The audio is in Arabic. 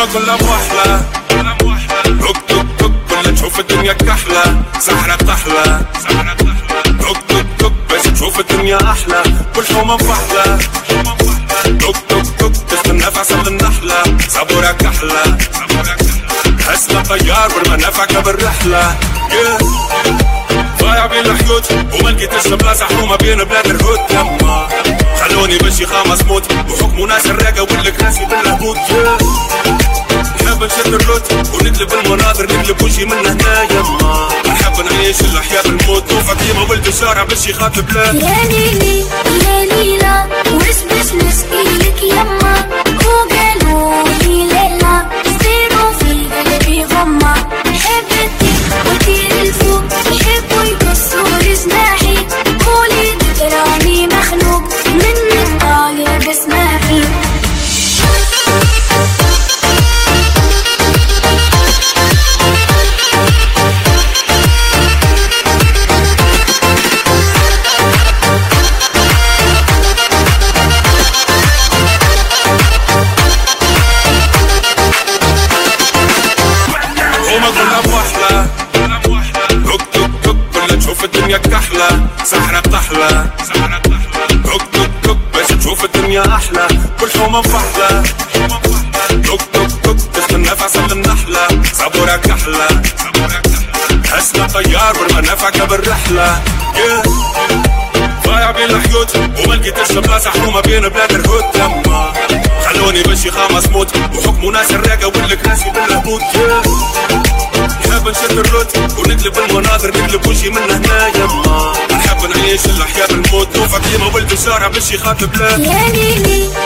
هما كلها موحلة توك توك توك كلها تشوف الدنيا كحلة سحرة تحلى توك توك توك باش تشوف الدنيا أحلى كل حومة مفحلة توك توك توك تستنى في عسل النحلة صبورة كحلة حسنا طيار بالمنافع بالرحلة ضايع بين الحيوت وما لقيتش بلاصة حومة بين بلاد الهود يما خلوني بشي خامس موت وحكموا ناس الراقة ولك راسي بالهبوط نحب نشد الروت ونقلب المناظر نقلب وشي من هنا يما نحب نعيش الأحياء بالموت وفاطمة ولد الشارع بشي خاطب بلاد يا ليلي يا ليلى وش نسقيلك يما وقالوا لي ليلى صيروا في قلبي غمة حبتك وطير الفوق يحبوا يكسروا جناحي قولي تراني مخلوق من طالع بسماحي الدنيا كحلة سحرة تحلى توك توك توك باش تشوف الدنيا أحلى كل حومة مفحلة توك توك توك تستنى في عسل النحلة صبورة كحلة حسنا طيار بالمنافع بالرحلة ضايع بين الحيوت وما لقيتش بلاصة حومة بين بلاد الهود يما خلوني بشي خامس موت وحكموا ناس الراقة ولك راسي بالهبوط نحب نشد الروت ونقلب المناظر نقلب وشي من هنا يما نحب نعيش الأحياء بالموت وفاطمة ولد الشارع بشي خاطب بلاد يا ليلي